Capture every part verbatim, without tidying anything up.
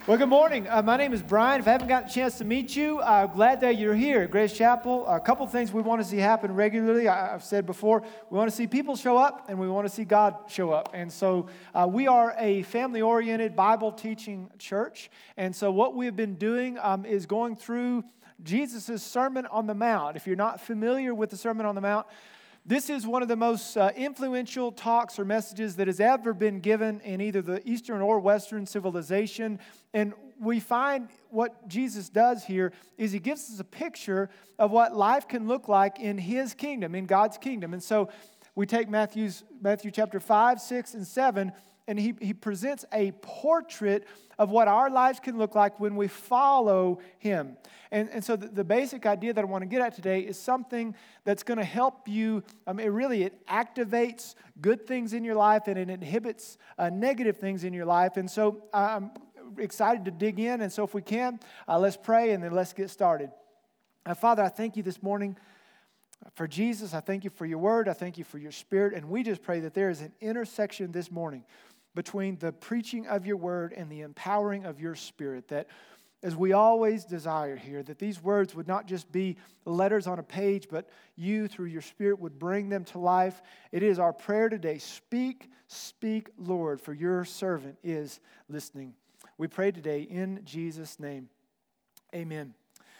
Well, good morning. Uh, my name is Brian. If I haven't gotten a chance to meet you, I'm uh, glad that you're here at Grace Chapel. A couple things we want to see happen regularly. I, I've said before, we want to see people show up, and we want to see God show up. And so uh, we are a family-oriented, Bible-teaching church. And so what we've been doing um, is going through Jesus' Sermon on the Mount. If you're not familiar with the Sermon on the Mount, this is one of the most uh, influential talks or messages that has ever been given in either the Eastern or Western civilization. And we find what Jesus does here is he gives us a picture of what life can look like in his kingdom, in God's kingdom. And so we take Matthew's, Matthew chapter five, six, and seven, and he, he presents a portrait of what our lives can look like when we follow him. And, and so the, the basic idea that I want to get at today is something that's going to help you. Um, it really, it activates good things in your life and it inhibits uh, negative things in your life. And so I'm excited to dig in. And so if we can, uh, let's pray and then let's get started. Uh, Father, I thank you this morning for Jesus. I thank you for your word. I thank you for your spirit. And we just pray that there is an intersection this morning between the preaching of your word and the empowering of your spirit, that as we always desire here, that these words would not just be letters on a page, but you, through your Spirit, would bring them to life. It is our prayer today. Speak, speak, Lord, for your servant is listening. We pray today in Jesus' name. Amen.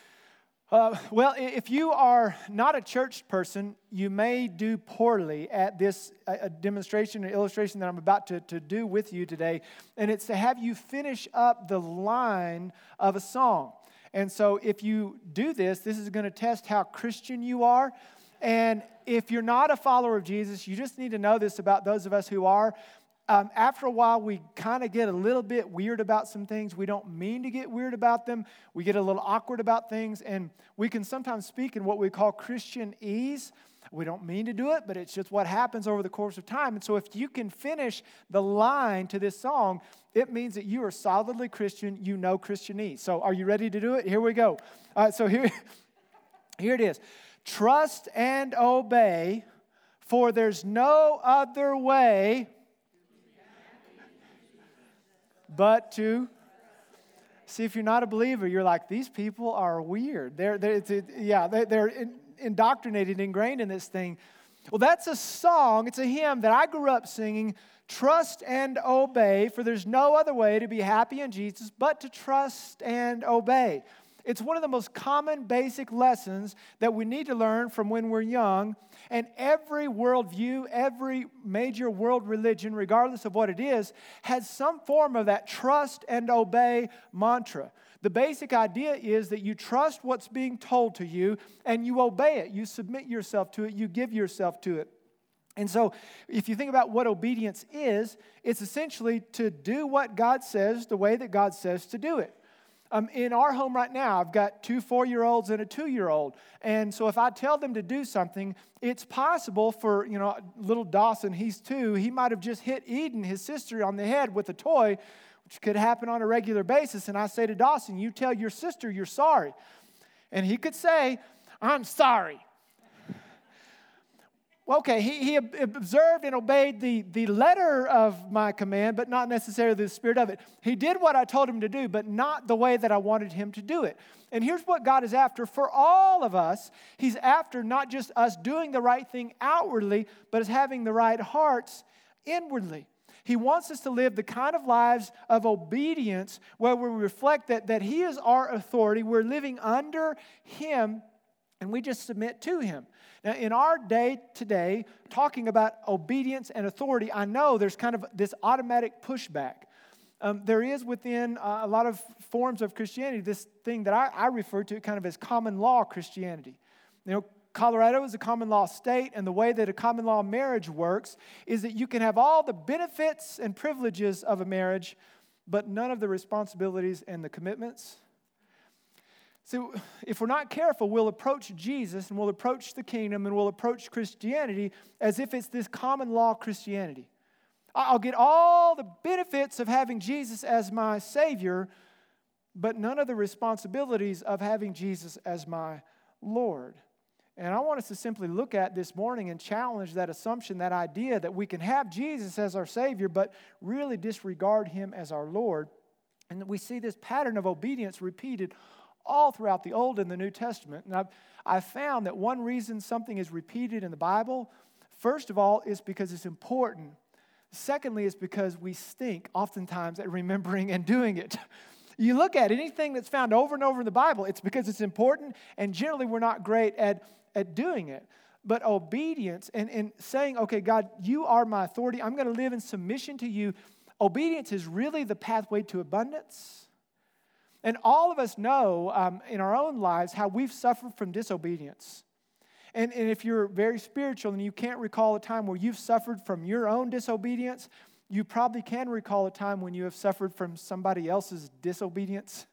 Uh, well, if you are not a church person, you may do poorly at this uh, demonstration or illustration that I'm about to, to do with you today. And it's to have you finish up the line of a song. And so if you do this, this is going to test how Christian you are. And if you're not a follower of Jesus, you just need to know this about those of us who are. Um, after a while, we kind of get a little bit weird about some things. We don't mean to get weird about them. We get a little awkward about things, and we can sometimes speak in what we call Christianese. We don't mean to do it, but it's just what happens over the course of time. And so if you can finish the line to this song, it means that you are solidly Christian. You know Christianese. So are you ready to do it? Here we go. Uh, so here, here it is. Trust and obey, for there's no other way but to see. If you're not a believer, you're like, these people are weird. They're, they're it's, it, yeah, they're, they're indoctrinated, ingrained in this thing. Well, that's a song. It's a hymn that I grew up singing. Trust and obey, for there's no other way to be happy in Jesus but to trust and obey. It's one of the most common basic lessons that we need to learn from when we're young. And every worldview, every major world religion, regardless of what it is, has some form of that trust and obey mantra. The basic idea is that you trust what's being told to you and you obey it. You submit yourself to it. You give yourself to it. And so if you think about what obedience is, it's essentially to do what God says the way that God says to do it. Um, in our home right now, I've got two four-year-olds and a two-year-old. And so if I tell them to do something, it's possible for, you know, little Dawson, he's two, he might have just hit Eden, his sister, on the head with a toy, which could happen on a regular basis. And I say to Dawson, you tell your sister you're sorry. And he could say, I'm sorry. Well, okay, he, he observed and obeyed the, the letter of my command, but not necessarily the spirit of it. He did what I told him to do, but not the way that I wanted him to do it. And here's what God is after for all of us. He's after not just us doing the right thing outwardly, but as having the right hearts inwardly. He wants us to live the kind of lives of obedience where we reflect that, that He is our authority. We're living under Him, and we just submit to Him. Now, in our day today, talking about obedience and authority, I know there's kind of this automatic pushback. Um, there is within uh, a lot of forms of Christianity this thing that I, I refer to kind of as common law Christianity. You know, Colorado is a common law state, and the way that a common law marriage works is that you can have all the benefits and privileges of a marriage, but none of the responsibilities and the commitments. So if we're not careful, we'll approach Jesus and we'll approach the kingdom and we'll approach Christianity as if it's this common law Christianity. I'll get all the benefits of having Jesus as my Savior, but none of the responsibilities of having Jesus as my Lord. And I want us to simply look at this morning and challenge that assumption, that idea that we can have Jesus as our Savior, but really disregard Him as our Lord. And we see this pattern of obedience repeated all throughout the Old and the New Testament. And I've, I've found that one reason something is repeated in the Bible, first of all, is because it's important. Secondly, it's because we stink oftentimes at remembering and doing it. You look at anything that's found over and over in the Bible, it's because it's important, and generally we're not great at, at doing it. But obedience and, and saying, okay, God, you are my authority. I'm going to live in submission to you. Obedience is really the pathway to abundance. And all of us know um, in our own lives how we've suffered from disobedience. And, and if you're very spiritual and you can't recall a time where you've suffered from your own disobedience, you probably can recall a time when you have suffered from somebody else's disobedience.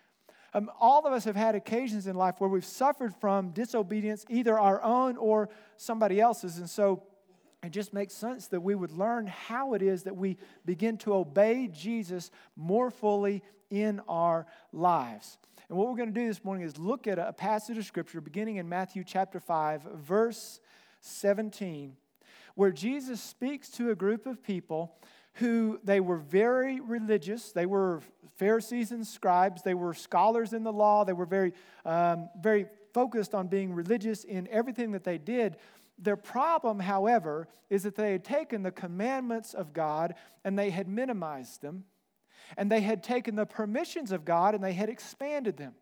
Um, all of us have had occasions in life where we've suffered from disobedience, either our own or somebody else's. And so it just makes sense that we would learn how it is that we begin to obey Jesus more fully in our lives. And what we're going to do this morning is look at a passage of Scripture beginning in Matthew chapter five, verse seventeen, where Jesus speaks to a group of people who they were very religious. They were Pharisees and scribes. They were scholars in the law. They were very, um, very focused on being religious in everything that they did. Their problem, however, is that they had taken the commandments of God and they had minimized them. And they had taken the permissions of God and they had expanded them.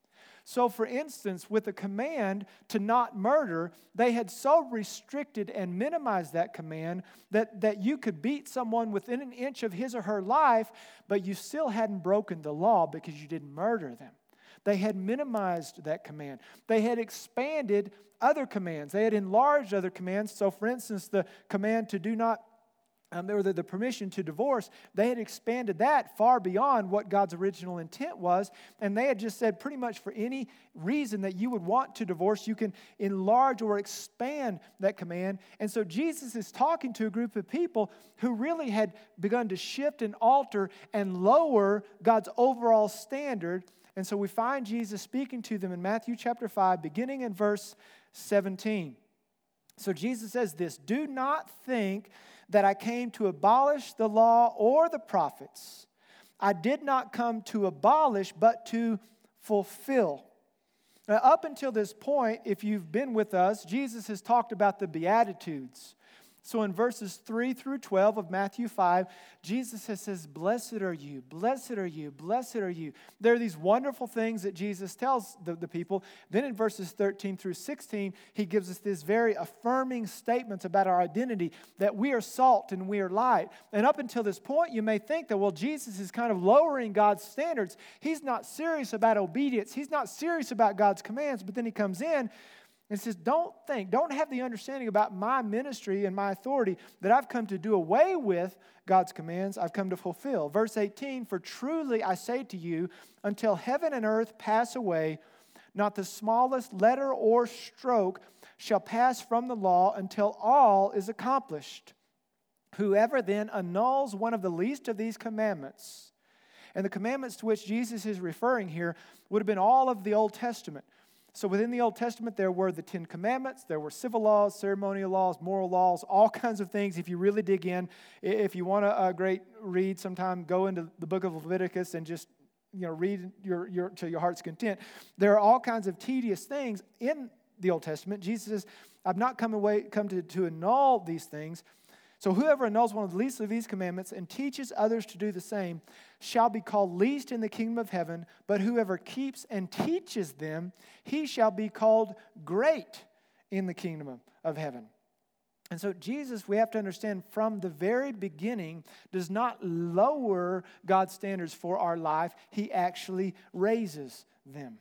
So, for instance, with the command to not murder, they had so restricted and minimized that command that, that you could beat someone within an inch of his or her life, but you still hadn't broken the law because you didn't murder them. They had minimized that command. They had expanded other commands. They had enlarged other commands. So, for instance, the command to do not Um, or the, the permission to divorce, they had expanded that far beyond what God's original intent was. And they had just said pretty much for any reason that you would want to divorce, you can enlarge or expand that command. And so Jesus is talking to a group of people who really had begun to shift and alter and lower God's overall standard. And so we find Jesus speaking to them in Matthew chapter five, beginning in verse seventeen. So Jesus says this, "Do not think that I came to abolish the law or the prophets. I did not come to abolish, but to fulfill." Now, up until this point, if you've been with us, Jesus has talked about the Beatitudes. So in verses three through twelve of Matthew five, Jesus says, "Blessed are you, blessed are you, blessed are you." There are these wonderful things that Jesus tells the, the people. Then in verses thirteen through sixteen, he gives us this very affirming statements about our identity, that we are salt and we are light. And up until this point, you may think that, well, Jesus is kind of lowering God's standards. He's not serious about obedience. He's not serious about God's commands. But then he comes in and says, don't think, don't have the understanding about my ministry and my authority that I've come to do away with God's commands. I've come to fulfill. Verse eighteen, "For truly I say to you, until heaven and earth pass away, not the smallest letter or stroke shall pass from the law until all is accomplished. Whoever then annuls one of the least of these commandments," and the commandments to which Jesus is referring here would have been all of the Old Testament. So within the Old Testament, there were the Ten Commandments, there were civil laws, ceremonial laws, moral laws, all kinds of things. If you really dig in, if you want a, a great read sometime, go into the book of Leviticus and just you know read your, your, to your heart's content. There are all kinds of tedious things in the Old Testament. Jesus says, "I've not come away come to, to annul these things. So whoever annuls one of the least of these commandments and teaches others to do the same shall be called least in the kingdom of heaven, but whoever keeps and teaches them, he shall be called great in the kingdom of heaven." And so Jesus, we have to understand from the very beginning, does not lower God's standards for our life. He actually raises them.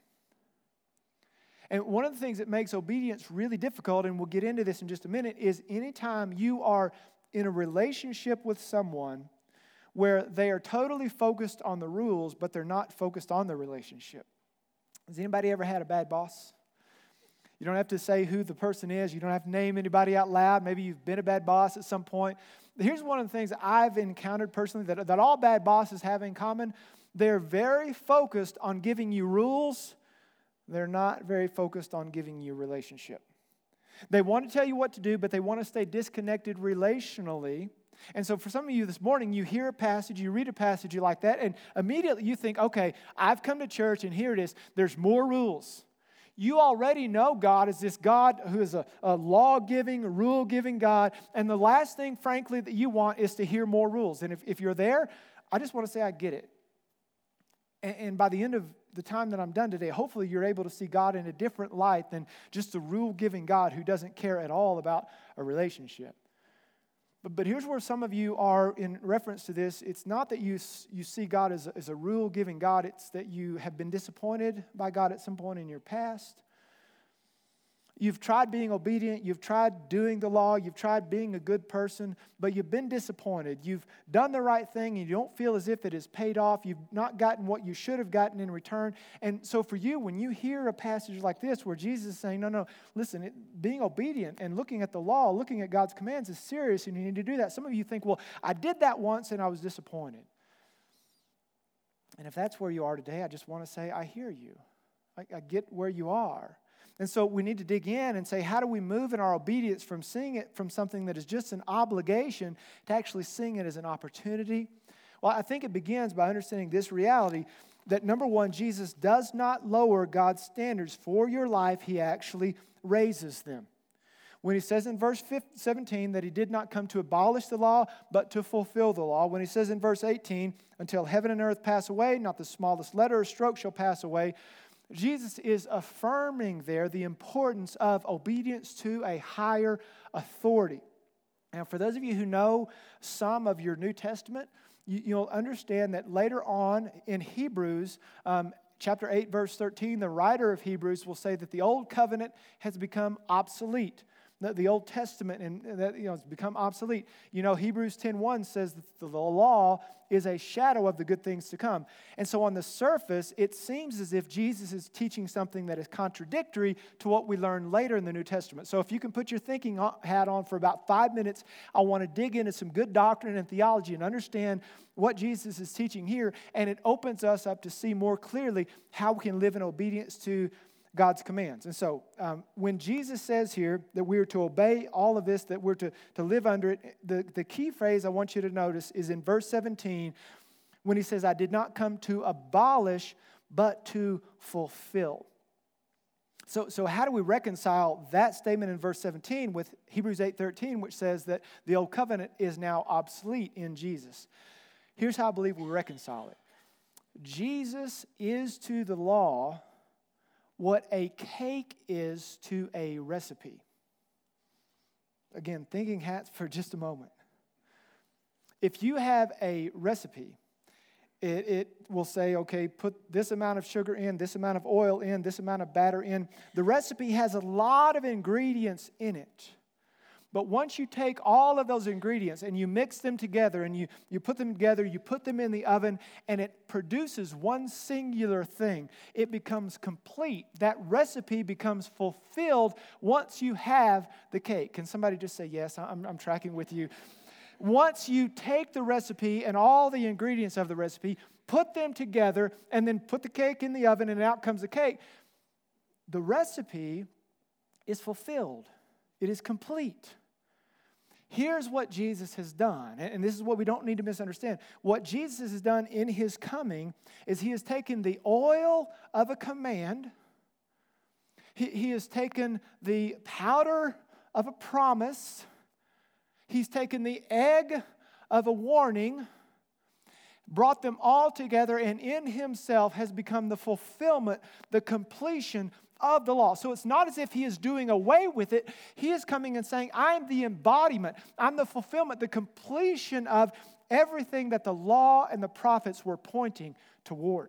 And one of the things that makes obedience really difficult, and we'll get into this in just a minute, is anytime you are in a relationship with someone where they are totally focused on the rules, but they're not focused on the relationship. Has anybody ever had a bad boss? You don't have to say who the person is. You don't have to name anybody out loud. Maybe you've been a bad boss at some point. Here's one of the things I've encountered personally that, that all bad bosses have in common. They're very focused on giving you rules. They're not very focused on giving you relationship. They want to tell you what to do, but they want to stay disconnected relationally. And so for some of you this morning, you hear a passage, you read a passage like that, and immediately you think, okay, I've come to church, and here it is. There's more rules. You already know God is this God who is a, a law-giving, rule-giving God, and the last thing, frankly, that you want is to hear more rules. And if, if you're there, I just want to say I get it. And, and by the end of the time that I'm done today, hopefully you're able to see God in a different light than just a rule-giving God who doesn't care at all about a relationship. But, but here's where some of you are in reference to this. It's not that you, you see God as a, as a rule-giving God. It's that you have been disappointed by God at some point in your past. You've tried being obedient. You've tried doing the law. You've tried being a good person, but you've been disappointed. You've done the right thing, and you don't feel as if it has paid off. You've not gotten what you should have gotten in return. And so for you, when you hear a passage like this where Jesus is saying, no, no, listen, it, being obedient and looking at the law, looking at God's commands is serious, and you need to do that. Some of you think, well, I did that once, and I was disappointed. And if that's where you are today, I just want to say, I hear you. I, I get where you are. And so we need to dig in and say, how do we move in our obedience from seeing it from something that is just an obligation to actually seeing it as an opportunity? Well, I think it begins by understanding this reality that, number one, Jesus does not lower God's standards for your life. He actually raises them. When he says in verse seventeen that he did not come to abolish the law, but to fulfill the law. When he says in verse eighteen, until heaven and earth pass away, not the smallest letter or stroke shall pass away. Jesus is affirming there the importance of obedience to a higher authority. And for those of you who know some of your New Testament, you, you'll understand that later on in Hebrews, um, chapter eight, verse thirteen, the writer of Hebrews will say that the old covenant has become obsolete. That the Old Testament and that you know it's become obsolete. You know, Hebrews ten one says that the law is a shadow of the good things to come. And so on the surface, it seems as if Jesus is teaching something that is contradictory to what we learn later in the New Testament. So if you can put your thinking hat on for about five minutes, I want to dig into some good doctrine and theology and understand what Jesus is teaching here. And it opens us up to see more clearly how we can live in obedience to God's commands. And so um, when Jesus says here that we are to obey all of this, that we're to, to live under it, the, the key phrase I want you to notice is in verse seventeen when he says, I did not come to abolish, but to fulfill. So, so how do we reconcile that statement in verse seventeen with Hebrews eight thirteen, which says that the old covenant is now obsolete in Jesus? Here's how I believe we reconcile it. Jesus is to the law what a cake is to a recipe. Again, thinking hats for just a moment. If you have a recipe, it, it will say, okay, put this amount of sugar in, this amount of oil in, this amount of batter in. The recipe has a lot of ingredients in it. But once you take all of those ingredients and you mix them together and you, you put them together, you put them in the oven, and it produces one singular thing. It becomes complete. That recipe becomes fulfilled once you have the cake. Can somebody just say, yes, I'm, I'm tracking with you. Once you take the recipe and all the ingredients of the recipe, put them together, and then put the cake in the oven, and out comes the cake, the recipe is fulfilled. It is complete. Here's what Jesus has done, and this is what we don't need to misunderstand. What Jesus has done in his coming is he has taken the oil of a command, he, he has taken the powder of a promise, he's taken the egg of a warning, brought them all together, and in himself has become the fulfillment, the completion of the law. So it's not as if he is doing away with it. He is coming and saying, I'm the embodiment, I'm the fulfillment, the completion of everything that the law and the prophets were pointing toward.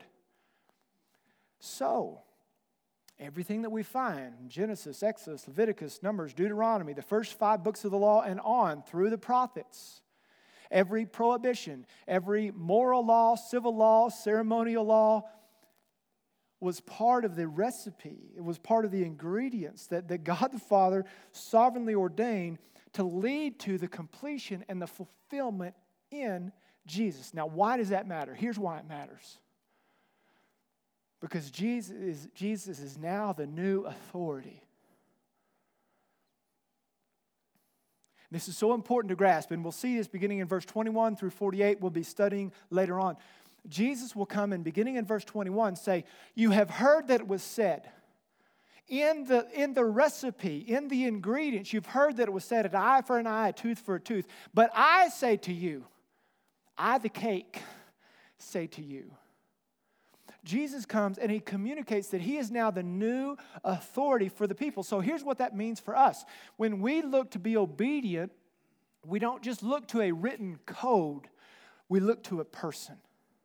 So, everything that we find, Genesis, Exodus, Leviticus, Numbers, Deuteronomy, the first five books of the law and on through the prophets, every prohibition, every moral law, civil law, ceremonial law, was part of the recipe. It was part of the ingredients that, that God the Father sovereignly ordained to lead to the completion and the fulfillment in Jesus. Now, why does that matter? Here's why it matters. Because Jesus is, Jesus is now the new authority. This is so important to grasp, and we'll see this beginning in verse twenty-one through forty-eight. We'll be studying later on. Jesus will come and beginning in verse twenty-one say, you have heard that it was said. In the, in the recipe, in the ingredients, you've heard that it was said, an eye for an eye, a tooth for a tooth. But I say to you, I, the cake, say to you. Jesus comes and he communicates that he is now the new authority for the people. So here's what that means for us. When we look to be obedient, we don't just look to a written code, we look to a person.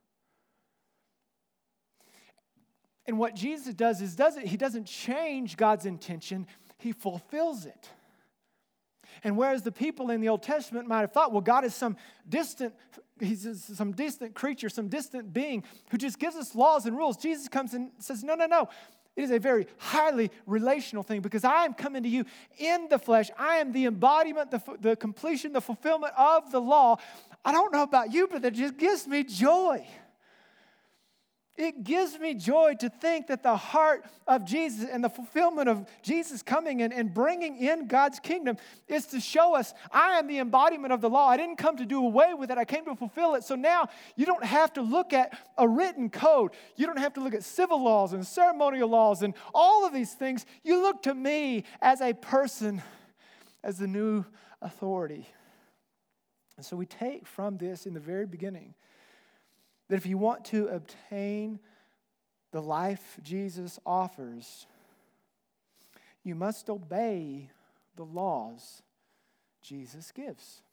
And what Jesus does is doesn't, he doesn't change God's intention, he fulfills it. And whereas the people in the Old Testament might have thought, well, God is some distant, he's some distant creature, some distant being who just gives us laws and rules, Jesus comes and says, no, no, no. It is a very highly relational thing because I am coming to you in the flesh. I am the embodiment, the, the completion, the fulfillment of the law. I don't know about you, but that just gives me joy. It gives me joy to think that the heart of Jesus and the fulfillment of Jesus coming and, and bringing in God's kingdom is to show us I am the embodiment of the law. I didn't come to do away with it. I came to fulfill it. So now you don't have to look at a written code. You don't have to look at civil laws and ceremonial laws and all of these things. You look to me as a person, as the new authority. And so we take from this in the very beginning that if you want to obtain the life Jesus offers, you must obey the laws Jesus gives.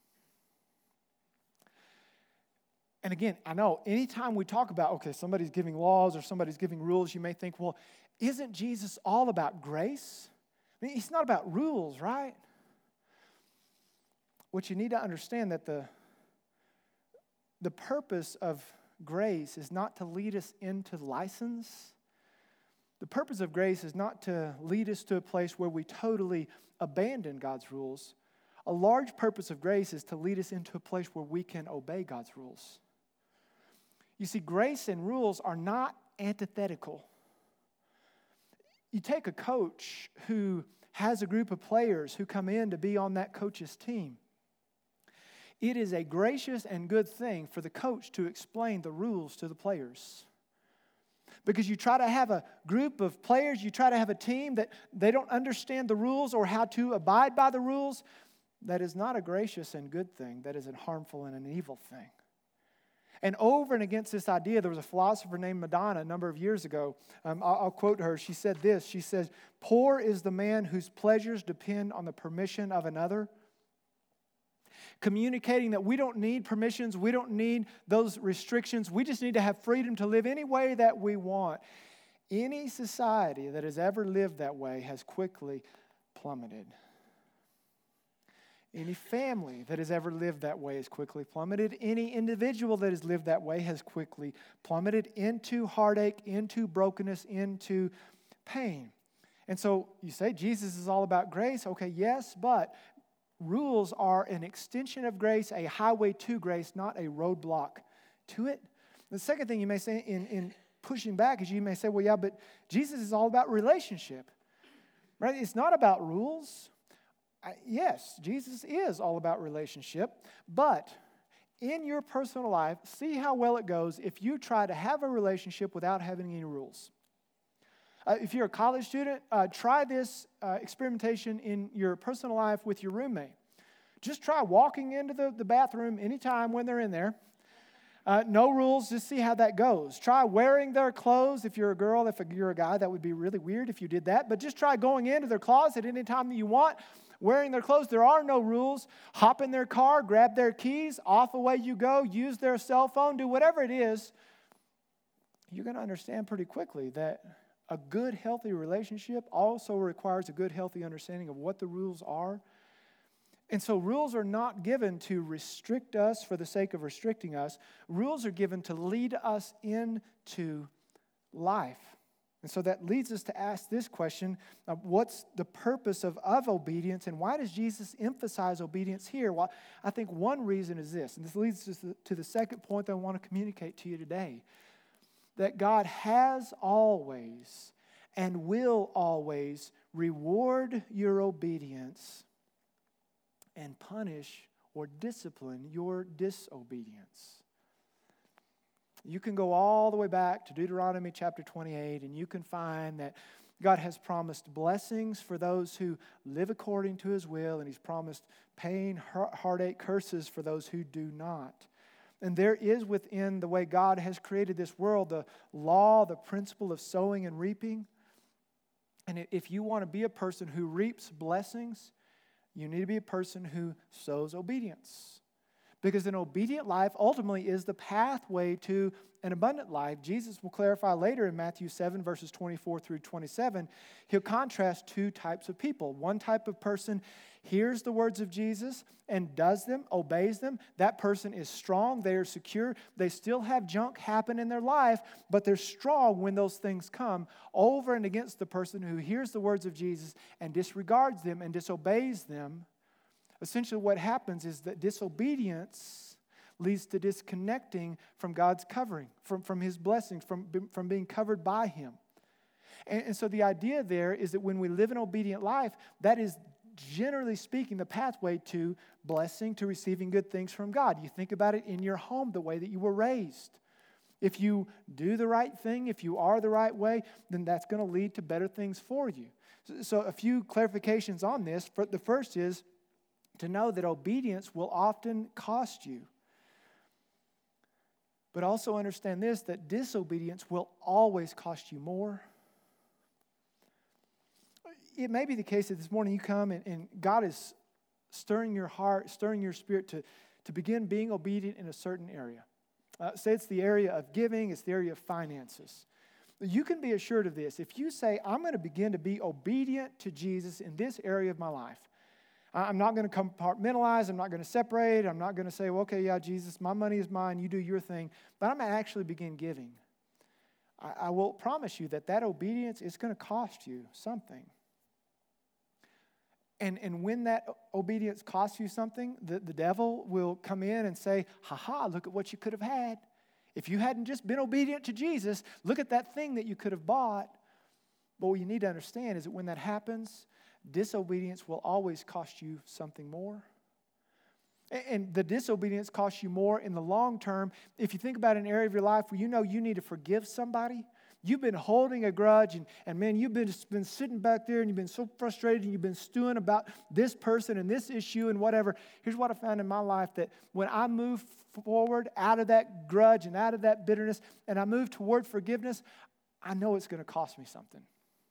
And again, I know anytime we talk about, okay, somebody's giving laws or somebody's giving rules, you may think, well, isn't Jesus all about grace? I mean, he's not about rules, right? What you need to understand that the, the purpose of grace is not to lead us into license. The purpose of grace is not to lead us to a place where we totally abandon God's rules. A large purpose of grace is to lead us into a place where we can obey God's rules. You see, grace and rules are not antithetical. You take a coach who has a group of players who come in to be on that coach's team. It is a gracious and good thing for the coach to explain the rules to the players. Because you try to have a group of players, you try to have a team that they don't understand the rules or how to abide by the rules, that is not a gracious and good thing. That is a harmful and an evil thing. And over and against this idea, there was a philosopher named Madonna a number of years ago. Um, I'll, I'll quote her. She said this. She says, "Poor is the man whose pleasures depend on the permission of another." Communicating that we don't need permissions, we don't need those restrictions, we just need to have freedom to live any way that we want. Any society that has ever lived that way has quickly plummeted. Any family that has ever lived that way has quickly plummeted. Any individual that has lived that way has quickly plummeted into heartache, into brokenness, into pain. And so you say Jesus is all about grace. Okay, yes, but rules are an extension of grace, a highway to grace, not a roadblock to it. The second thing you may say in, in pushing back is you may say, well, yeah, but Jesus is all about relationship, right? It's not about rules. I, yes, Jesus is all about relationship, but in your personal life, see how well it goes if you try to have a relationship without having any rules. Uh, if you're a college student, uh, try this uh, experimentation in your personal life with your roommate. Just try walking into the, the bathroom anytime when they're in there. Uh, no rules, just see how that goes. Try wearing their clothes if you're a girl. If you're a guy, that would be really weird if you did that. But just try going into their closet anytime that you want, wearing their clothes. There are no rules. Hop in their car, grab their keys, off away you go, use their cell phone, do whatever it is. You're going to understand pretty quickly that a good, healthy relationship also requires a good, healthy understanding of what the rules are. And so rules are not given to restrict us for the sake of restricting us. Rules are given to lead us into life. And so that leads us to ask this question of what's the purpose of, of obedience and why does Jesus emphasize obedience here? Well, I think one reason is this, and this leads us to the, to the second point that I want to communicate to you today. That God has always and will always reward your obedience and punish or discipline your disobedience. You can go all the way back to Deuteronomy chapter twenty-eight, and you can find that God has promised blessings for those who live according to His will, and He's promised pain, heartache, curses for those who do not. And there is within the way God has created this world the law, the principle of sowing and reaping. And if you want to be a person who reaps blessings, you need to be a person who sows obedience. Because an obedient life ultimately is the pathway to an abundant life. Jesus will clarify later in Matthew seven, verses twenty-four through twenty-seven. He'll contrast two types of people. One type of person hears the words of Jesus and does them, obeys them. That person is strong. They are secure. They still have junk happen in their life, but they're strong when those things come. Over and against the person who hears the words of Jesus and disregards them and disobeys them. Essentially what happens is that disobedience leads to disconnecting from God's covering, from, from His blessings, from, from being covered by Him. And, and so the idea there is that when we live an obedient life, that is generally speaking the pathway to blessing, to receiving good things from God. You think about it in your home, the way that you were raised. If you do the right thing, if you are the right way, then that's going to lead to better things for you. So, so a few clarifications on this. The first is to know that obedience will often cost you. But also understand this, that disobedience will always cost you more. It may be the case that this morning you come and, and God is stirring your heart, stirring your spirit to, to begin being obedient in a certain area. Uh, say it's the area of giving, it's the area of finances. You can be assured of this. If you say, I'm going to begin to be obedient to Jesus in this area of my life, I'm not going to compartmentalize. I'm not going to separate. I'm not going to say, well, okay, yeah, Jesus, my money is mine. You do your thing. But I'm going to actually begin giving. I, I will promise you that that obedience is going to cost you something. And, and when that obedience costs you something, the, the devil will come in and say, ha-ha, look at what you could have had. If you hadn't just been obedient to Jesus, look at that thing that you could have bought. But what you need to understand is that when that happens, disobedience will always cost you something more. And the disobedience costs you more in the long term. If you think about an area of your life where you know you need to forgive somebody, you've been holding a grudge, and, and man, you've been, just been sitting back there and you've been so frustrated and you've been stewing about this person and this issue and whatever. Here's what I found in my life, that when I move forward out of that grudge and out of that bitterness and I move toward forgiveness, I know it's going to cost me something.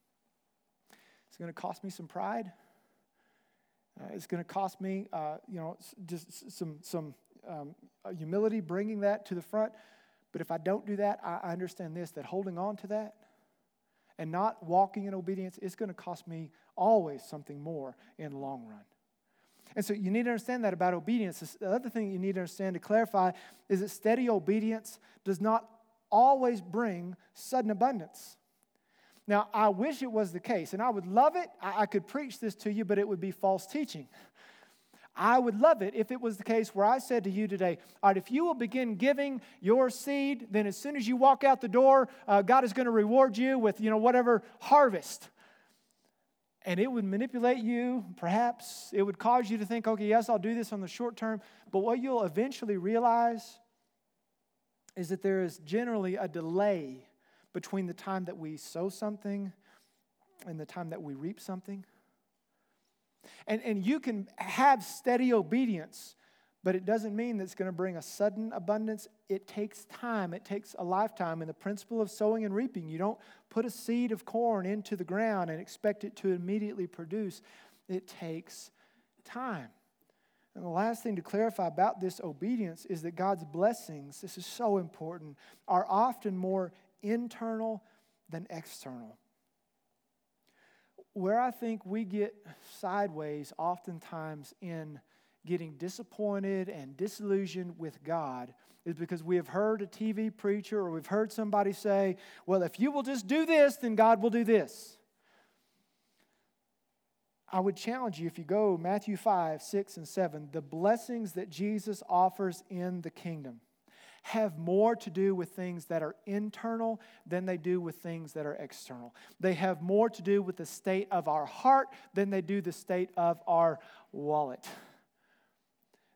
It's going to cost me some pride. Uh, it's going to cost me, uh, you know, just some some um, humility, bringing that to the front. But if I don't do that, I, I understand this, that holding on to that and not walking in obedience is going to cost me always something more in the long run. And so you need to understand that about obedience. The other thing you need to understand to clarify is that steady obedience does not always bring sudden abundance. Now, I wish it was the case, and I would love it. I, I could preach this to you, but it would be false teaching. I would love it if it was the case where I said to you today, all right, if you will begin giving your seed, then as soon as you walk out the door, uh, God is going to reward you with, you know, whatever harvest. And it would manipulate you, perhaps. It would cause you to think, okay, yes, I'll do this on the short term. But what you'll eventually realize is that there is generally a delay between the time that we sow something and the time that we reap something. And, and you can have steady obedience, but it doesn't mean that it's going to bring a sudden abundance. It takes time. It takes a lifetime. And the principle of sowing and reaping, you don't put a seed of corn into the ground and expect it to immediately produce. It takes time. And the last thing to clarify about this obedience is that God's blessings, this is so important, are often more internal than external. Where I think we get sideways oftentimes in getting disappointed and disillusioned with God is because we have heard a T V preacher or we've heard somebody say, well, if you will just do this, then God will do this. I would challenge you, if you go Matthew five, six, and seven, the blessings that Jesus offers in the kingdom have more to do with things that are internal than they do with things that are external. They have more to do with the state of our heart than they do the state of our wallet.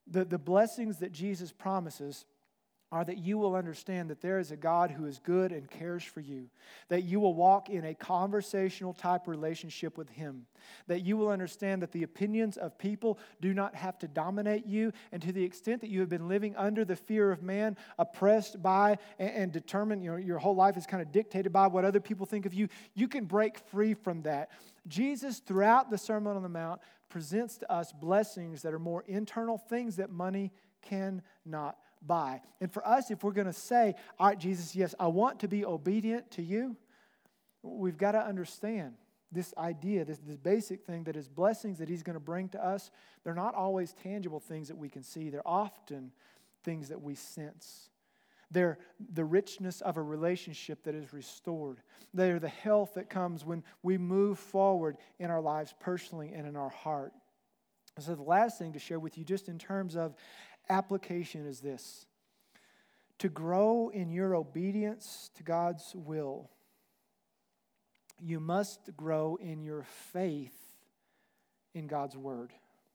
The, the blessings that Jesus promises are that you will understand that there is a God who is good and cares for you, that you will walk in a conversational type relationship with Him, that you will understand that the opinions of people do not have to dominate you, and to the extent that you have been living under the fear of man, oppressed by and, and determined, you know, your whole life is kind of dictated by what other people think of you, you can break free from that. Jesus, throughout the Sermon on the Mount, presents to us blessings that are more internal, things that money cannot buy. And for us, if we're going to say, all right, Jesus, yes, I want to be obedient to you, we've got to understand this idea, this, this basic thing that His blessings that He's going to bring to us, they're not always tangible things that we can see. They're often things that we sense. They're the richness of a relationship that is restored. They're the health that comes when we move forward in our lives personally and in our heart. So the last thing to share with you, just in terms of application, is this: to grow in your obedience to God's will, you must grow in your faith in God's Word.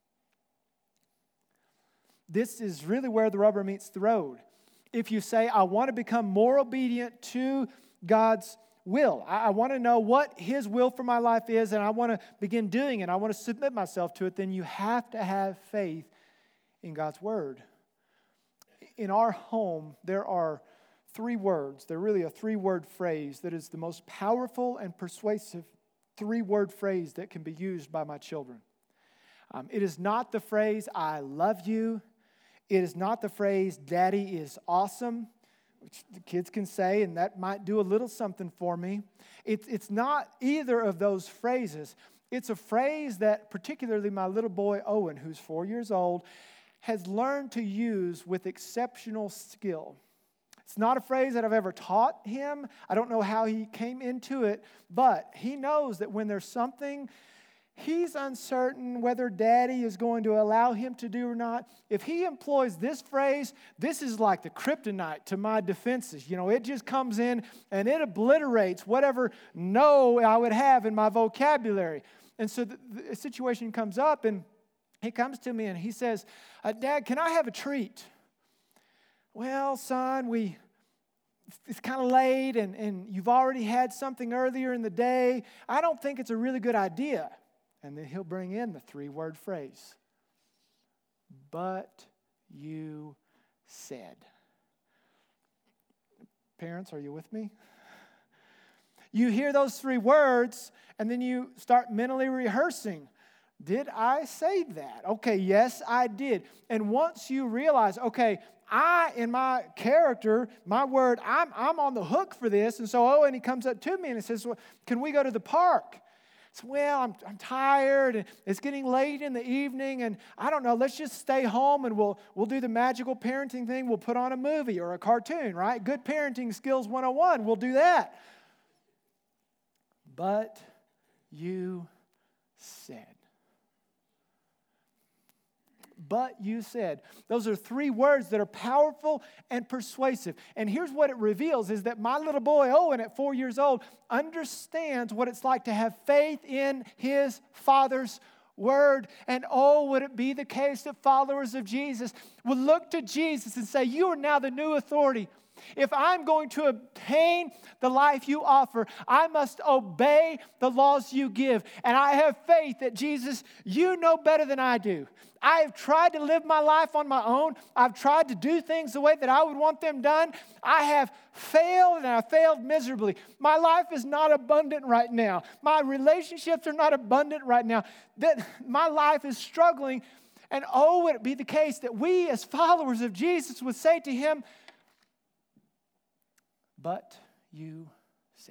This is really where the rubber meets the road. If you say, I want to become more obedient to God's will, I, I want to know what His will for my life is, and I want to begin doing it, I want to submit myself to it, then you have to have faith in God's Word. In our home, there are three words. They're really a three-word phrase that is the most powerful and persuasive three-word phrase that can be used by my children. Um, it is not the phrase, I love you. It is not the phrase, Daddy is awesome, which the kids can say, and that might do a little something for me. It's, it's not either of those phrases. It's a phrase that particularly my little boy, Owen, who's four years old, has learned to use with exceptional skill. It's not a phrase that I've ever taught him. I don't know how he came into it, but he knows that when there's something he's uncertain whether Daddy is going to allow him to do or not, if he employs this phrase, this is like the kryptonite to my defenses. You know, it just comes in and it obliterates whatever no I would have in my vocabulary. And so the, the situation comes up, and he comes to me and he says, uh, Dad, can I have a treat? Well, son, we it's kind of late, and, and you've already had something earlier in the day. I don't think it's a really good idea. And then he'll bring in the three-word phrase, but you said. Parents, are you with me? You hear those three words, and then you start mentally rehearsing. Did I say that? Okay, yes, I did. And once you realize, okay, I, in my character, my word, I'm, I'm on the hook for this. And so, oh, and he comes up to me and he says, well, can we go to the park? So, well, I'm, I'm tired, and it's getting late in the evening, and I don't know, let's just stay home, and we'll, we'll do the magical parenting thing. We'll put on a movie or a cartoon, right? Good parenting skills one oh one. We'll do that. But you said. But you said. Those are three words that are powerful and persuasive. And here's what it reveals is that my little boy, Owen, at four years old, understands what it's like to have faith in his Father's Word. And oh, would it be the case that followers of Jesus would look to Jesus and say, you are now the new authority. If I'm going to obtain the life you offer, I must obey the laws you give. And I have faith that, Jesus, you know better than I do. I have tried to live my life on my own. I've tried to do things the way that I would want them done. I have failed, and I failed miserably. My life is not abundant right now. My relationships are not abundant right now. That my life is struggling. And oh, would it be the case that we as followers of Jesus would say to him, but you said.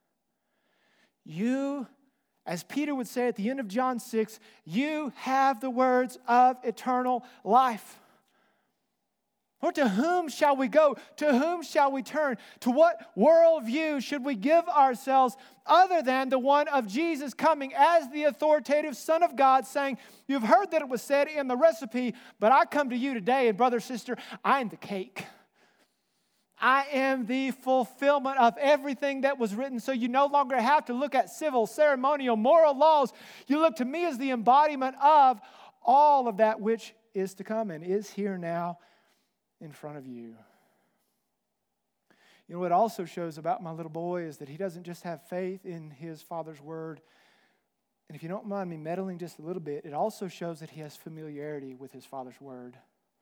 You, as Peter would say at the end of John six, you have the words of eternal life. Or to whom shall we go? To whom shall we turn? To what worldview should we give ourselves other than the one of Jesus coming as the authoritative Son of God, saying, you've heard that it was said in the recipe, but I come to you today, and brother, sister, I am the cake. I am the fulfillment of everything that was written. So you no longer have to look at civil, ceremonial, moral laws. You look to me as the embodiment of all of that which is to come and is here now in front of you. You know, what it also shows about my little boy is that he doesn't just have faith in his Father's word. And if you don't mind me meddling just a little bit, it also shows that he has familiarity with his Father's word.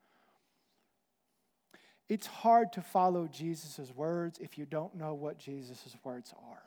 It's hard to follow Jesus' words if you don't know what Jesus' words are.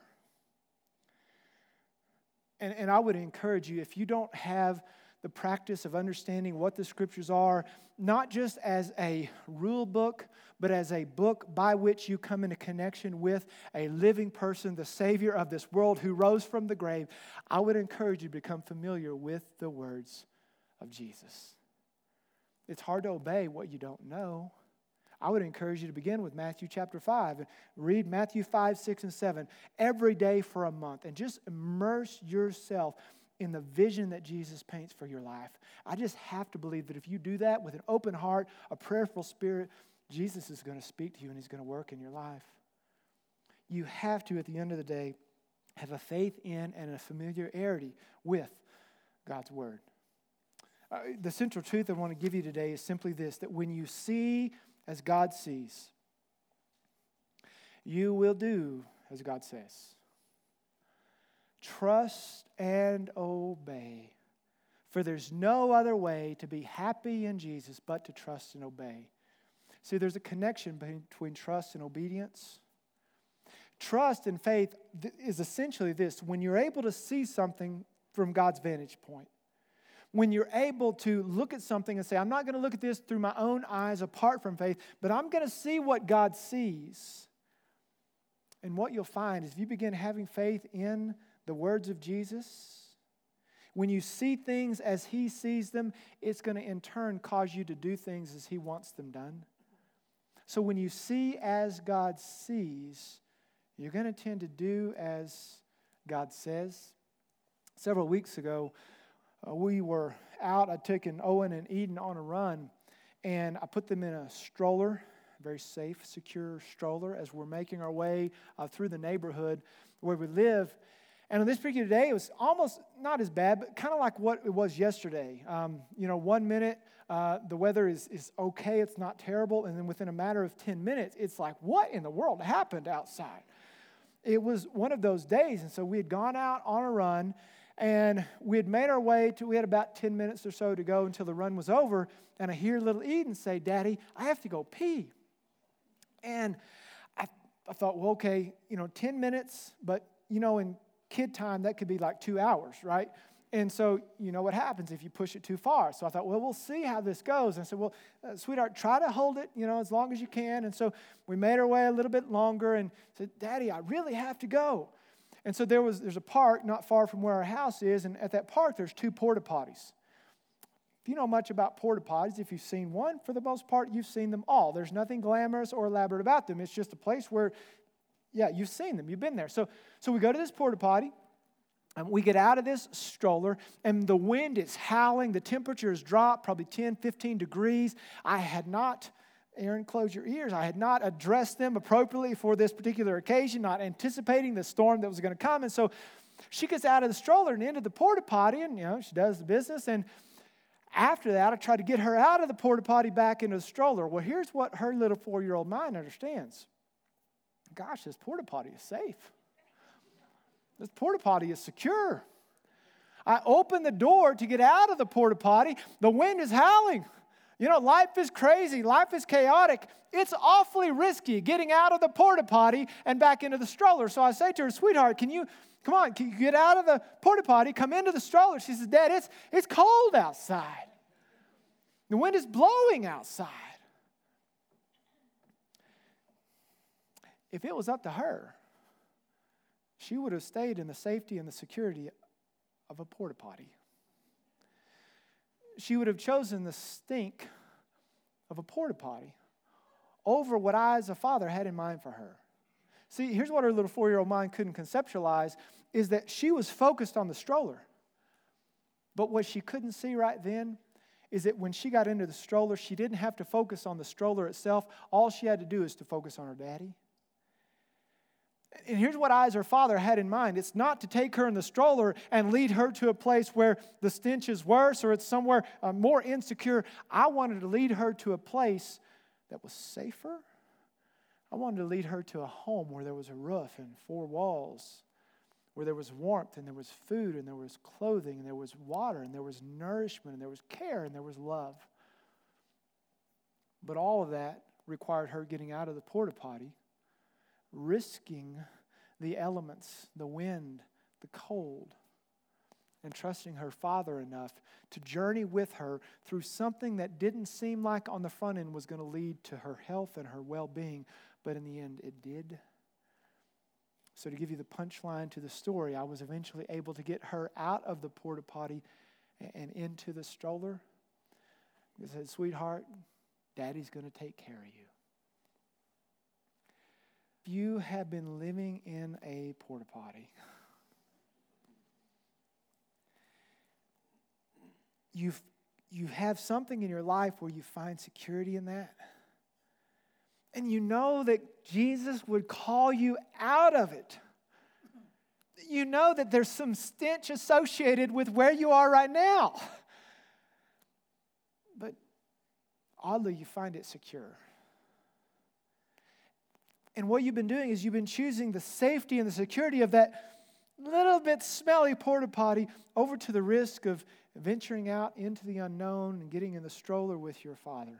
And, and I would encourage you, if you don't have the practice of understanding what the Scriptures are, not just as a rule book, but as a book by which you come into connection with a living person, the Savior of this world who rose from the grave, I would encourage you to become familiar with the words of Jesus. It's hard to obey what you don't know. I would encourage you to begin with Matthew chapter five and read Matthew five, six, and seven every day for a month and just immerse yourself in the vision that Jesus paints for your life. I just have to believe that if you do that with an open heart, a prayerful spirit, Jesus is going to speak to you and He's going to work in your life. You have to, at the end of the day, have a faith in and a familiarity with God's Word. Uh, the central truth I want to give you today is simply this, that when you see as God sees, you will do as God says. Trust and obey. For there's no other way to be happy in Jesus but to trust and obey. See, there's a connection between trust and obedience. Trust and faith is essentially this. When you're able to see something from God's vantage point, when you're able to look at something and say, I'm not going to look at this through my own eyes apart from faith, but I'm going to see what God sees. And what you'll find is if you begin having faith in the words of Jesus, when you see things as He sees them, it's going to in turn cause you to do things as He wants them done. So when you see as God sees, you're going to tend to do as God says. Several weeks ago, uh, we were out. I'd taken Owen and Eden on a run, and I put them in a stroller, a very safe, secure stroller, as we're making our way uh, through the neighborhood where we live. And on this particular day, it was almost not as bad, but kind of like what it was yesterday. Um, you know, one minute, uh, the weather is, is okay, it's not terrible, and then within a matter of ten minutes, it's like, what in the world happened outside? It was one of those days, and so we had gone out on a run, and we had made our way to, we had about ten minutes or so to go until the run was over, and I hear little Eden say, Daddy, I have to go pee. And I, I thought, well, okay, you know, ten minutes, but, you know, in kid time, that could be like two hours, right? And so, you know what happens if you push it too far. So I thought, well, we'll see how this goes. And I said, well, uh, sweetheart, try to hold it, you know, as long as you can. And so we made our way a little bit longer and said, Daddy, I really have to go. And so there was there's a park not far from where our house is, and at that park, there's two porta potties. If you know much about porta potties, if you've seen one, for the most part, you've seen them all. There's nothing glamorous or elaborate about them. It's just a place where, yeah, you've seen them. You've been there. So, so we go to this porta potty. And we get out of this stroller, and the wind is howling. The temperature has dropped probably ten, fifteen degrees. I had not, Aaron, close your ears. I had not addressed them appropriately for this particular occasion, not anticipating the storm that was going to come. And so she gets out of the stroller and into the porta potty, and, you know, she does the business. And after that, I try to get her out of the porta potty back into the stroller. Well, here's what her little four-year-old mind understands. Gosh, this porta potty is safe. This porta potty is secure. I open the door to get out of the porta potty. The wind is howling. You know, life is crazy. Life is chaotic. It's awfully risky getting out of the porta potty and back into the stroller. So I say to her, sweetheart, can you, come on, can you get out of the porta potty, come into the stroller? She says, Dad, it's, it's cold outside. The wind is blowing outside. If it was up to her, she would have stayed in the safety and the security of a porta potty. She would have chosen the stink of a porta potty over what I as a father had in mind for her. See, here's what her little four-year-old mind couldn't conceptualize, is that she was focused on the stroller. But what she couldn't see right then is that when she got into the stroller, she didn't have to focus on the stroller itself. All she had to do is to focus on her daddy. And here's what I, as her father, had in mind. It's not to take her in the stroller and lead her to a place where the stench is worse or it's somewhere uh, more insecure. I wanted to lead her to a place that was safer. I wanted to lead her to a home where there was a roof and four walls, where there was warmth and there was food and there was clothing and there was water and there was nourishment and there was care and there was love. But all of that required her getting out of the porta potty, risking the elements, the wind, the cold, and trusting her father enough to journey with her through something that didn't seem like on the front end was going to lead to her health and her well-being, but in the end it did. So to give you the punchline to the story, I was eventually able to get her out of the porta potty and into the stroller. I said, sweetheart, Daddy's going to take care of you. You have been living in a porta potty. You've, you have something in your life where you find security in that. And you know that Jesus would call you out of it. You know that there's some stench associated with where you are right now. But oddly, you find it secure. And what you've been doing is you've been choosing the safety and the security of that little bit smelly porta potty over to the risk of venturing out into the unknown and getting in the stroller with your father.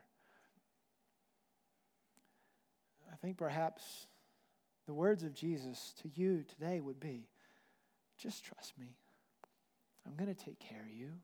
I think perhaps the words of Jesus to you today would be, just trust me. I'm going to take care of you.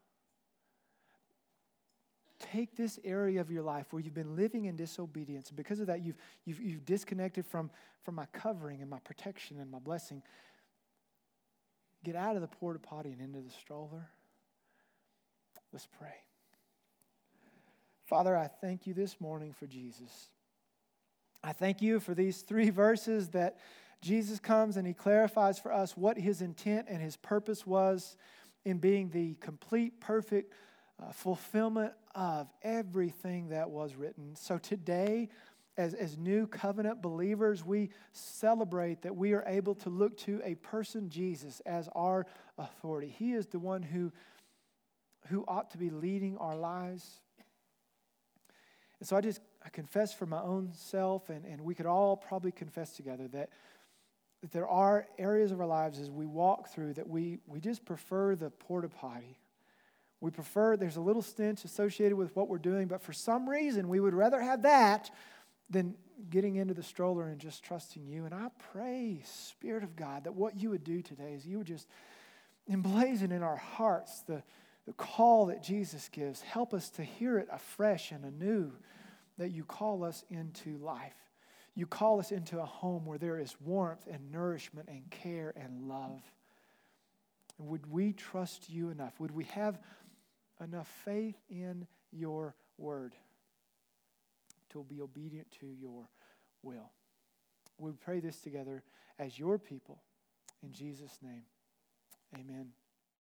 Take this area of your life where you've been living in disobedience, and because of that you've, you've, you've disconnected from, from my covering and my protection and my blessing. Get out of the porta potty and into the stroller. Let's pray. Father, I thank you this morning for Jesus. I thank you for these three verses that Jesus comes and he clarifies for us what his intent and his purpose was in being the complete, perfect uh, fulfillment of everything that was written. So today, as, as new covenant believers, we celebrate that we are able to look to a person, Jesus, as our authority. He is the one who, who ought to be leading our lives. And so I just I confess for my own self, and, and we could all probably confess together that, that there are areas of our lives as we walk through that we, we just prefer the porta potty. We prefer, there's a little stench associated with what we're doing, but for some reason we would rather have that than getting into the stroller and just trusting you. And I pray, Spirit of God, that what you would do today is you would just emblazon in our hearts the, the call that Jesus gives. Help us to hear it afresh and anew, that you call us into life. You call us into a home where there is warmth and nourishment and care and love. And would we trust you enough? Would we have enough faith in your word to be obedient to your will? We pray this together as your people. In Jesus' name, amen.